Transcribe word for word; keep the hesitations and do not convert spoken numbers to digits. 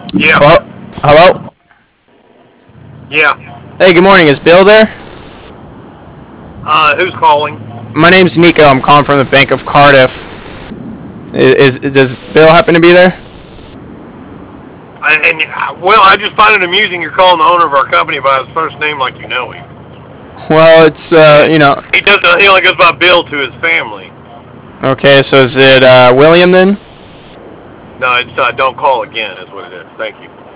Yeah. Hello? Hello? Yeah. Hey, good morning. Is Bill there? Uh, who's calling? My name's Nico. I'm calling from the Bank of Cardiff. Is, is does Bill happen to be there? I, and well, I just find it amusing you're calling the owner of our company by his first name like you know him. Well, it's uh, And you know. he doesn't. He only goes by Bill to his family. Okay, so is it uh, William then? No, it's uh, don't call again. Is what it is. Thank you.